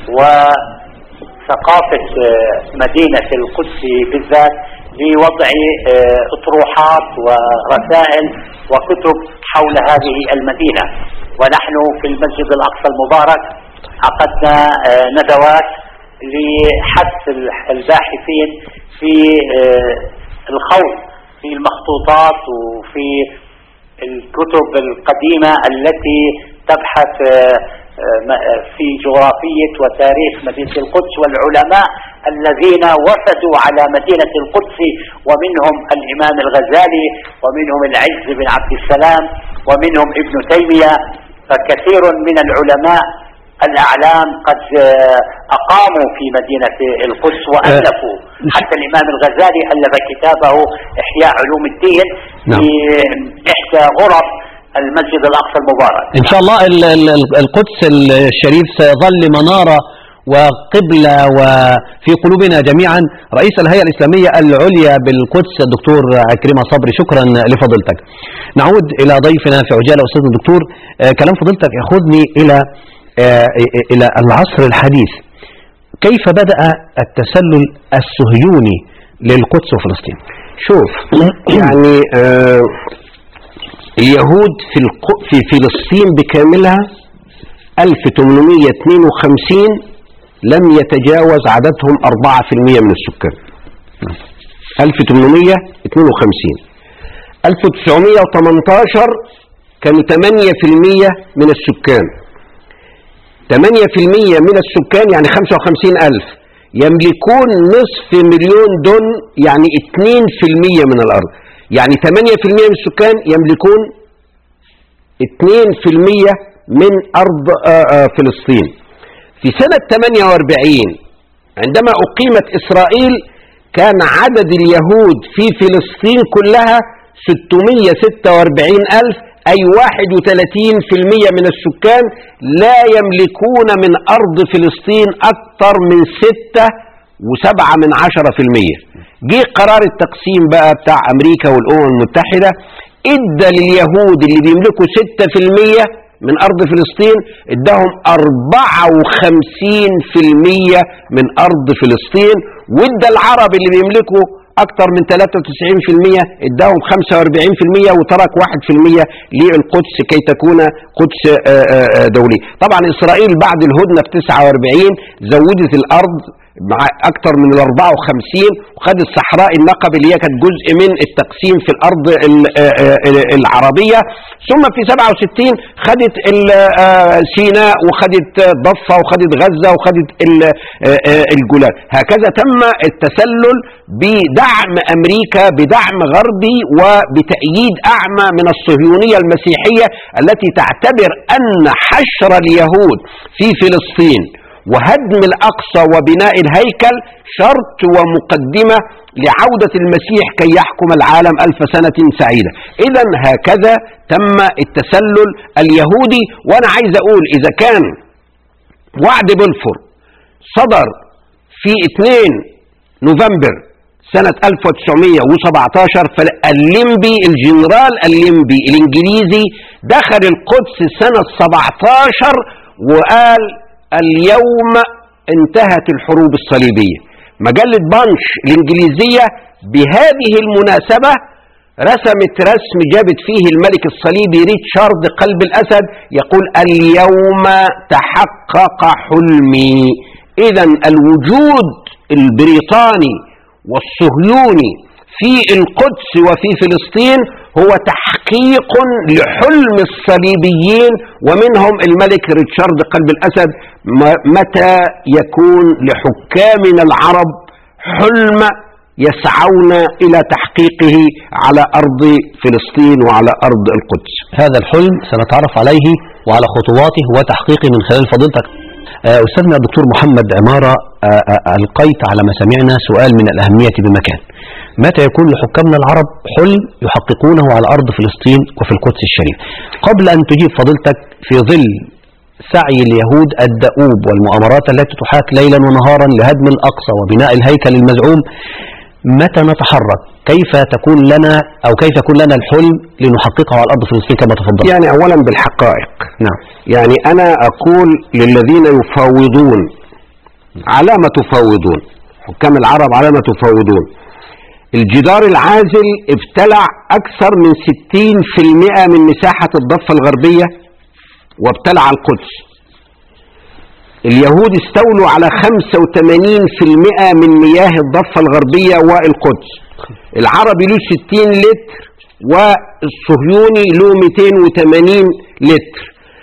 وثقافة مدينة القدس بالذات لوضع أطروحات ورسائل وكتب حول هذه المدينة. ونحن في المسجد الأقصى المبارك عقدنا ندوات لحث الباحثين في الخوض في المخطوطات وفي الكتب القديمة التي تبحث في جغرافية وتاريخ مدينة القدس، والعلماء الذين وفدوا على مدينة القدس، ومنهم الإمام الغزالي ومنهم العز بن عبد السلام ومنهم ابن تيمية. فكثير من العلماء الأعلام قد أقاموا في مدينة القدس وألفوا، حتى الإمام الغزالي ألف كتابه إحياء علوم الدين في إحدى غرف المسجد الأقصى المبارك. إن شاء الله القدس الشريف سيظل منارة وقبلة وفي قلوبنا جميعا. رئيس الهيئة الإسلامية العليا بالقدس الدكتور عكرمة صبري، شكرا لفضيلتك. نعود إلى ضيفنا في عجالة أستاذ الدكتور. كلام فضيلتك يأخذني إلى إلى العصر الحديث. كيف بدأ التسلل الصهيوني للقدس وفلسطين؟ شوف، يعني آه اليهود في في فلسطين بكاملها ألف وثمانمائة واثنين وخمسين لم يتجاوز عددهم أربعة بالمئة من السكان. ألف وثمانمائة واثنين وخمسين ألف وتسعمائة وثمانية عشر كانوا ثمانية بالمئة من السكان. ثمانية بالمئة من السكان يعني خمسة وخمسين ألف يملكون نصف مليون دون، يعني اثنين بالمئة من الأرض. يعني ثمانية بالمئة من السكان يملكون اثنين في المية من أرض فلسطين. في سنة ثمانية وأربعين عندما أقيمت إسرائيل كان عدد اليهود في فلسطين كلها ستمائة وستة وأربعين ألف، أي واحد وثلاثين في المية من السكان لا يملكون من أرض فلسطين أكثر من ستة وسبعة من عشرة في المية. جه قرار التقسيم بقى بتاع أمريكا والأمم المتحدة، ادى لليهود اللي بيملكوا ستة في المية من أرض فلسطين اداهم أربعة وخمسين في المية من أرض فلسطين، وادى العرب اللي بيملكوا أكثر من ثلاثة وتسعين في المية اداهم خمسة وأربعين في المية، وترك واحد في المية للقدس كي تكون قدس دولي. طبعا إسرائيل بعد الهدنة في تسعة وأربعين زودت الأرض مع أكثر من الأربعة وخمسين، وخدت صحراء النقب اللي هي كانت جزء من التقسيم في الأرض العربية، ثم في سبعة وستين خدت سيناء وخدت ضفة وخدت غزة وخدت الجولان. هكذا تم التسلل بدعم أمريكا، بدعم غربي وبتأييد أعمى من الصهيونية المسيحية التي تعتبر أن حشر اليهود في فلسطين وهدم الأقصى وبناء الهيكل شرط ومقدمة لعودة المسيح كي يحكم العالم ألف سنة سعيدة. إذا هكذا تم التسلل اليهودي. وأنا عايز أقول إذا كان وعد بلفور صدر في اثنين نوفمبر سنة ألف وتسعمائة وسبعة عشر، فالليمبي الجنرال الليمبي الإنجليزي دخل القدس سنة سبعة عشر وقال اليوم انتهت الحروب الصليبية. مجلة بانش الإنجليزية بهذه المناسبة رسمت رسم جابت فيه الملك الصليبي ريتشارد قلب الأسد يقول اليوم تحقق حلمي. إذا الوجود البريطاني والصهيوني في القدس وفي فلسطين هو تحقيق لحلم الصليبيين ومنهم الملك ريتشارد قلب الأسد. متى يكون لحكامنا العرب حلم يسعون إلى تحقيقه على أرض فلسطين وعلى أرض القدس؟ هذا الحلم سنتعرف عليه وعلى خطواته وتحقيقه من خلال فضيلتك. أستاذنا الدكتور محمد عمارة، ألقيت على مسامعنا سؤال من الأهمية بمكان: متى يكون لحكامنا العرب حلم يحققونه على أرض فلسطين وفي القدس الشريف؟ قبل أن تجيب فضيلتك، في ظل سعي اليهود الدؤوب والمؤامرات التي تحاك ليلا ونهارا لهدم الأقصى وبناء الهيكل المزعوم، متى نتحرك؟ كيف تكون لنا أو كيف يكون لنا الحلم لنحققه على أرض فلسطين كما تفضل؟ يعني أولا بالحقائق. نعم. يعني أنا أقول للذين يفاوضون: على ما تفاوضون؟ حكام العرب على ما تفاوضون؟ الجدار العازل ابتلع أكثر من ستين في المئة من مساحة الضفة الغربية وابتلع القدس. اليهود استولوا على خمسة وثمانين في المئة من مياه الضفة الغربية والقدس. العربي له ستين لتر والصهيوني له مئتين وثمانين لتر.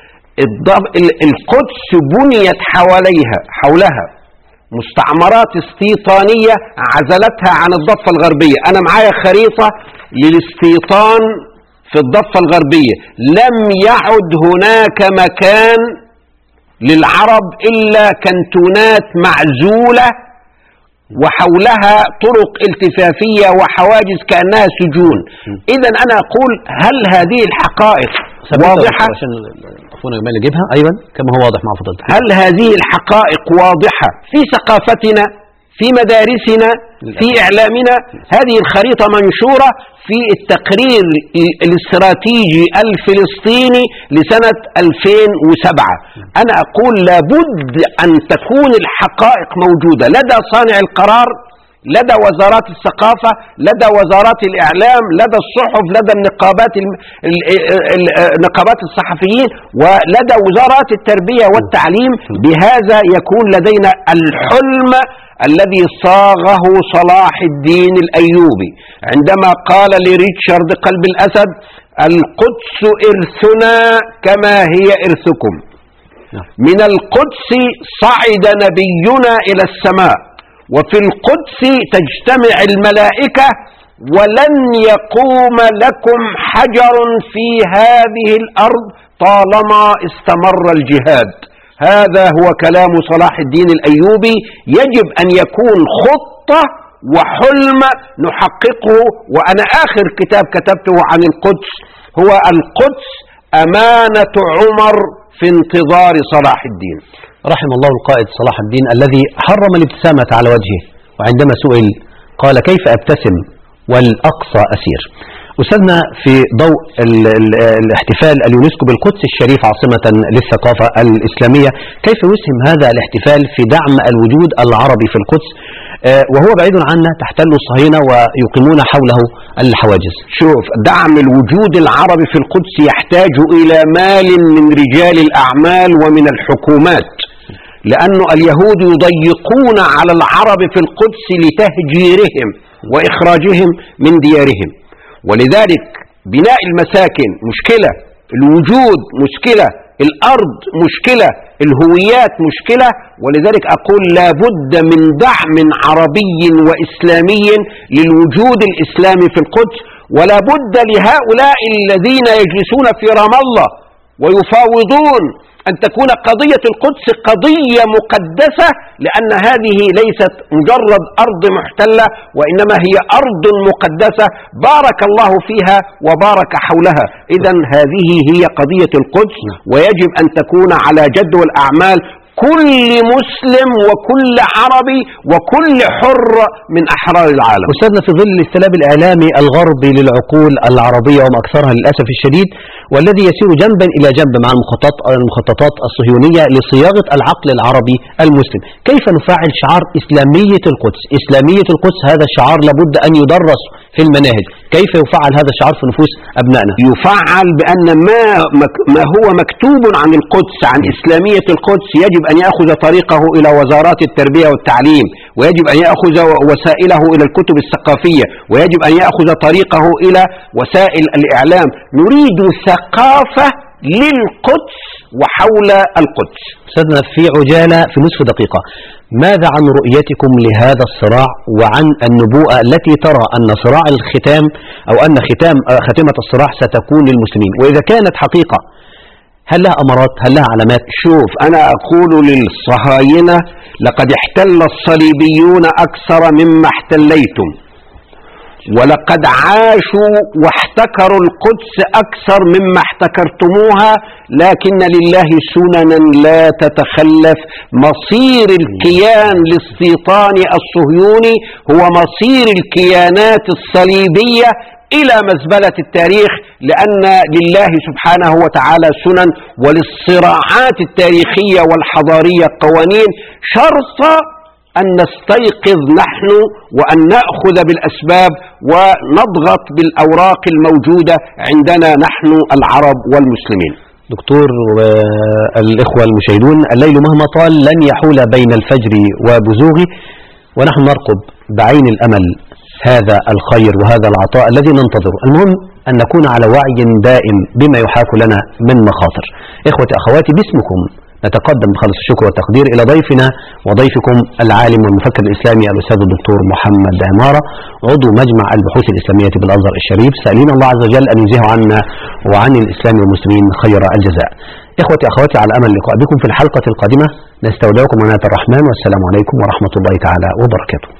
القدس بنيت حواليها حولها مستعمرات استيطانية عزلتها عن الضفة الغربية. أنا معايا خريطة للاستيطان في الضفة الغربية. لم يعد هناك مكان للعرب إلا كنتونات معزولة وحولها طرق التفافية وحواجز كأنها سجون. إذا أنا أقول هل هذه الحقائق واضحة؟ عشان أخونا جمال يجيبها. أيضا كما هو واضح مع فضلتك. هل هذه الحقائق واضحة في ثقافتنا، في مدارسنا، في إعلامنا؟ هذه الخريطة منشورة في التقرير الاستراتيجي الفلسطيني لسنة ألفين وسبعة. أنا أقول لابد أن تكون الحقائق موجودة لدى صانع القرار، لدى وزارات الثقافة، لدى وزارات الإعلام، لدى الصحف، لدى النقابات نقابات الصحفيين، ولدى وزارات التربية والتعليم. بهذا يكون لدينا الحلم الذي صاغه صلاح الدين الأيوبي عندما قال لريتشارد قلب الأسد: القدس إرثنا كما هي إرثكم. من القدس صعد نبينا إلى السماء، وفي القدس تجتمع الملائكة ولن يقوم لكم حجر في هذه الأرض طالما استمر الجهاد. هذا هو كلام صلاح الدين الأيوبي، يجب أن يكون خطة وحلم نحققه. وأنا آخر كتاب كتبته عن القدس هو القدس أمانة عمر في انتظار صلاح الدين. رحم الله القائد صلاح الدين الذي حرم الابتسامة على وجهه، وعندما سئل قال كيف أبتسم والأقصى أسير. أستاذنا، في ضوء ال ال الاحتفال اليونسكو بالقدس الشريف عاصمة للثقافة الإسلامية، كيف يسهم هذا الاحتفال في دعم الوجود العربي في القدس آه وهو بعيد عنا تحتل الصهاينة ويقيمون حوله الحواجز؟ شوف، دعم الوجود العربي في القدس يحتاج إلى مال من رجال الأعمال ومن الحكومات، لأن اليهود يضيقون على العرب في القدس لتهجيرهم وإخراجهم من ديارهم، ولذلك بناء المساكن مشكلة، الوجود مشكلة، الأرض مشكلة، الهويات مشكلة. ولذلك أقول لا بد من دعم عربي وإسلامي للوجود الإسلامي في القدس، ولا بد لهؤلاء الذين يجلسون في رام الله ويفاوضون أن تكون قضية القدس قضية مقدسة، لأن هذه ليست مجرد أرض محتلة، وإنما هي أرض مقدسة بارك الله فيها وبارك حولها. إذن هذه هي قضية القدس، ويجب أن تكون على جدول أعمال كل مسلم وكل عربي وكل حر من أحرار العالم. أستاذنا، في ظل الاستلاب الإعلامي الغربي للعقول العربية وما أكثرها للأسف الشديد، والذي يسير جنبا إلى جنب مع المخططات المخططات الصهيونية لصياغة العقل العربي المسلم، كيف نفعل شعار إسلامية القدس؟ إسلامية القدس هذا الشعار لابد أن يدرس في المناهج، كيف يفعل هذا الشعار في نفوس أبنائنا؟ يفعل بأن ما ما هو مكتوب عن القدس، عن إسلامية القدس، يجب أن يأخذ طريقه إلى وزارات التربية والتعليم، ويجب أن يأخذ وسائله إلى الكتب الثقافية، ويجب أن يأخذ طريقه إلى وسائل الإعلام. نريد ثقافة للقدس وحول القدس. أستاذنا، في عجالة في نصف دقيقة، ماذا عن رؤيتكم لهذا الصراع وعن النبوءة التي ترى أن صراع الختام أو أن ختام خاتمة الصراع ستكون للمسلمين، وإذا كانت حقيقة هل لها أمارات، هل لها علامات؟ شوف، أنا أقول للصهاينة لقد احتل الصليبيون أكثر مما احتليتم، ولقد عاشوا واحتكروا القدس أكثر مما احتكرتموها، لكن لله سننا لا تتخلف. مصير الكيان الاستيطاني الصهيوني هو مصير الكيانات الصليبية إلى مزبلة التاريخ، لأن لله سبحانه وتعالى سنن، وللصراعات التاريخية والحضارية قوانين، شرط أن نستيقظ نحن وأن نأخذ بالأسباب ونضغط بالأوراق الموجودة عندنا نحن العرب والمسلمين. دكتور والإخوة المشاهدون، الليل مهما طال لن يحول بين الفجر وبزوغه، ونحن نرقب بعين الأمل هذا الخير وهذا العطاء الذي ننتظره. المهم أن نكون على وعي دائم بما يحاك لنا من مخاطر. إخوتي أخواتي، باسمكم نتقدم بخالص الشكر والتقدير إلى ضيفنا وضيفكم العالم والمفكر الإسلامي الأستاذ الدكتور محمد عمارة، عضو مجمع البحوث الإسلامية بالأزهر الشريف، سألين الله عز وجل أن يجزيه عنا وعن الإسلام والمسلمين خير الجزاء. إخوتي أخواتي، على أمل لقاء بكم في الحلقة القادمة، نستودعكم عناية الرحمن، والسلام عليكم ورحمة الله تعالى وبركاته.